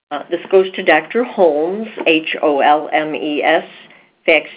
This goes to Dr. Holmes, Holmes, fax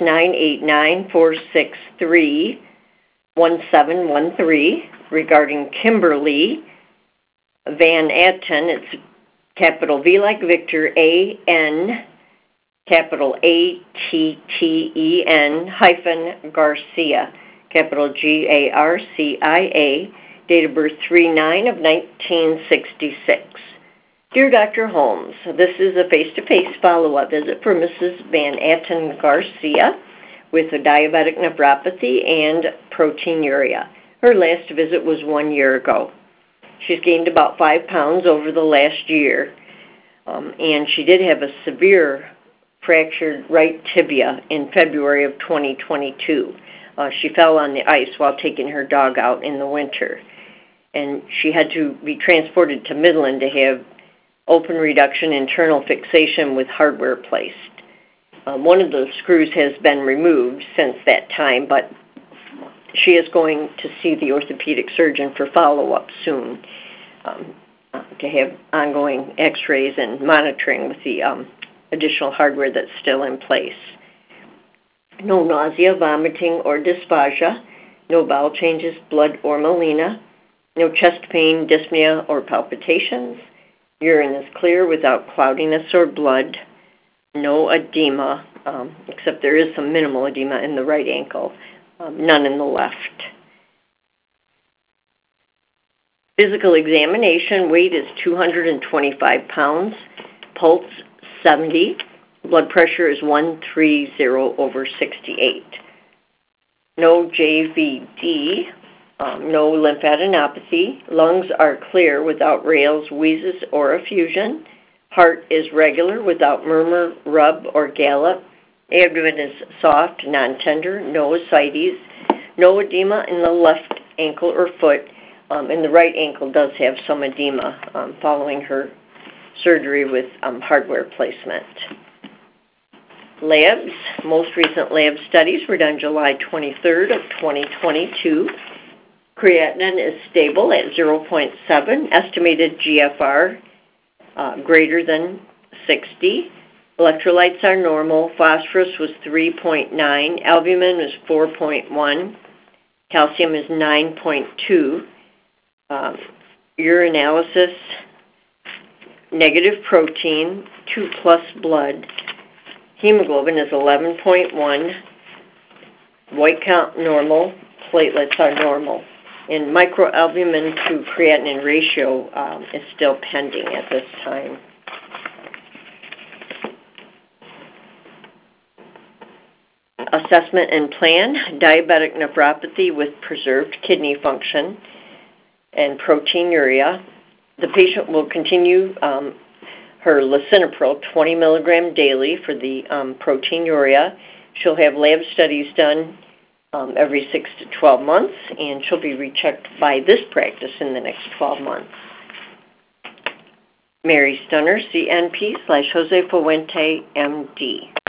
989-463-1713, regarding Kimberly Van Atten. It's capital V like Victor, A-N, capital A-T-T-E-N, hyphen Garcia, capital G-A-R-C-I-A, date of birth 3/9 of 1966. Dear Dr. Holmes, this is a face-to-face follow-up visit for Mrs. Van Atten Garcia with a diabetic nephropathy and proteinuria. Her last visit was 1 year ago. She's gained about 5 pounds over the last year, and she did have a severe fractured right tibia in February of 2022. She fell on the ice while taking her dog out in the winter, and she had to be transported to Midland to have open reduction internal fixation with hardware placed. One of those screws has been removed since that time, but she is going to see the orthopedic surgeon for follow-up soon to have ongoing x-rays and monitoring with the additional hardware that's still in place. No nausea, vomiting, or dysphagia, no bowel changes, blood or melena, no chest pain, dyspnea, or palpitations. Urine is clear without cloudiness or blood. No edema, except there is some minimal edema in the right ankle. None in the left. Physical examination, weight is 225 pounds, pulse 70, blood pressure is 130/68. No JVD, no lymphadenopathy. Lungs are clear without rales, wheezes, or effusion. Heart is regular without murmur, rub, or gallop. Abdomen is soft, non-tender, no ascites, no edema in the left ankle or foot, and the right ankle does have some edema following her surgery with hardware placement. Labs, most recent lab studies were done July 23rd of 2022. Creatinine is stable at 0.7, estimated GFR greater than 60. Electrolytes are normal. Phosphorus was 3.9. Albumin was 4.1. Calcium is 9.2. Urinalysis, negative protein, 2+ blood. Hemoglobin is 11.1. White count normal. Platelets are normal. And microalbumin to creatinine ratio is still pending at this time. Assessment and plan, diabetic nephropathy with preserved kidney function and proteinuria. The patient will continue her lisinopril 20 milligram daily for the proteinuria. She'll have lab studies done every 6 to 12 months, and she'll be rechecked by this practice in the next 12 months. Mary Stunner, CNP /Jose Fuente, MD.